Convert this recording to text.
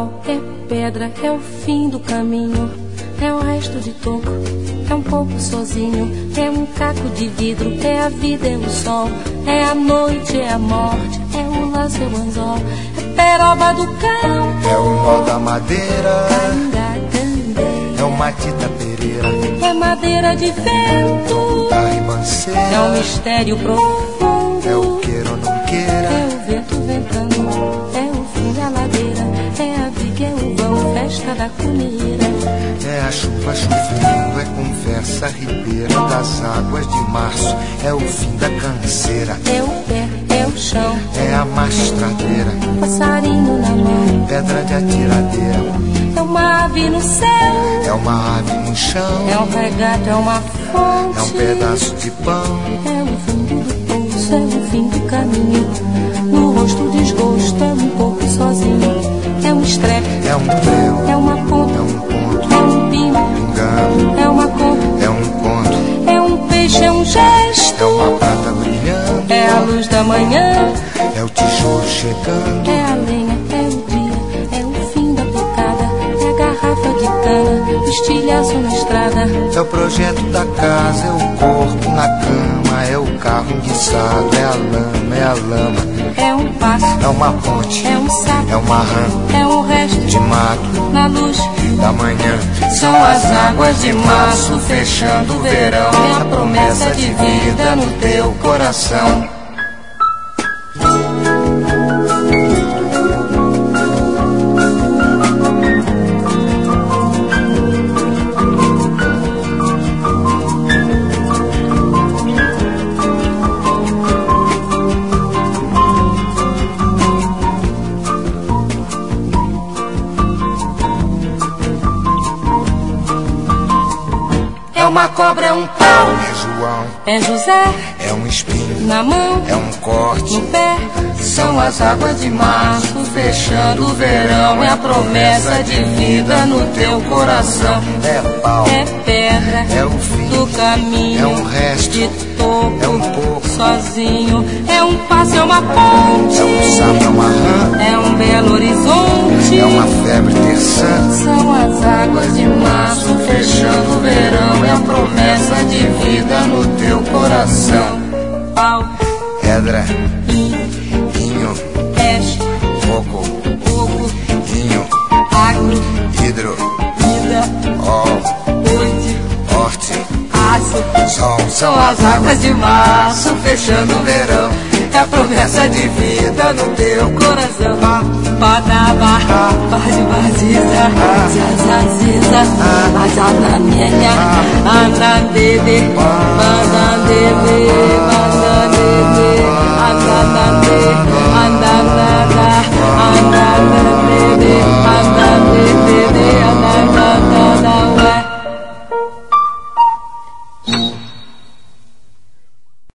pau, é pedra, é o fim do caminho, é o resto de toco, é um pouco sozinho, é um caco de vidro, é a vida, é o sol, é a noite, é a morte, é o laço, é o anzol, é peroba do campo, é o nó da madeira, é o matita pereira, é madeira de vento, da ribanceira, é um mistério profundo, é o queira ou não queira, é o vento ventando, é o fim da ladeira, é a viga, é o vão, festa da cuneira, é a chuva chovendo, é conversa ribeira das águas de março, é o fim da canseira, é o pé, é o chão, é a mastradeira, passarinho na mão, pedra de atiradeira, é uma ave no céu, é uma ave no chão, é um regato, é uma fonte, é um pedaço de pão, é o fundo do poço, é o fim do caminho, no rosto desgosto, é um pouco sozinho, é um estrepe, é um prego, é uma ponta, é um ponto, é um pino, pingando, é uma conta, é um conto, é um peixe, é um gesto, é uma prata brilhando, é a luz da manhã, é o tijolo chegando, é a lenha, é o dia, é o fim da picada, é a garrafa de cana, o estilhaço na estrada, é o projeto da casa, é o corpo na cama, é o carro enguiçado, é a lama, é a lama, é um passo, é uma ponte, é um sapo, é uma rã é um resto de mato na luz da manhã. são as águas de março fechando o verão, é a promessa de vida no teu coração. É uma cobra, é um pau, É João, é José, é um espinho, na mão, é um corte, no pé, são as águas de março fechando o verão, é a promessa de vida no teu coração, é pau, é pedra, é o fim do caminho, é um resto, de topo, é um pouco, sozinho, é um passo, é uma ponte, é um sapo, é uma rã, é um belo horizonte, é uma febre terçã, são as águas de março fechando o verão, é a promessa de vida no teu coração. Pau, pedra, inho, inho, peixe, fogo, fogo, inho, agro, hidro, vida, ó, noite, horte, aço, sol, são as águas de março fechando o verão, é a promessa de vida no teu coração. Badaba, baziza, zazaziza, azananenha, anandede, banandede.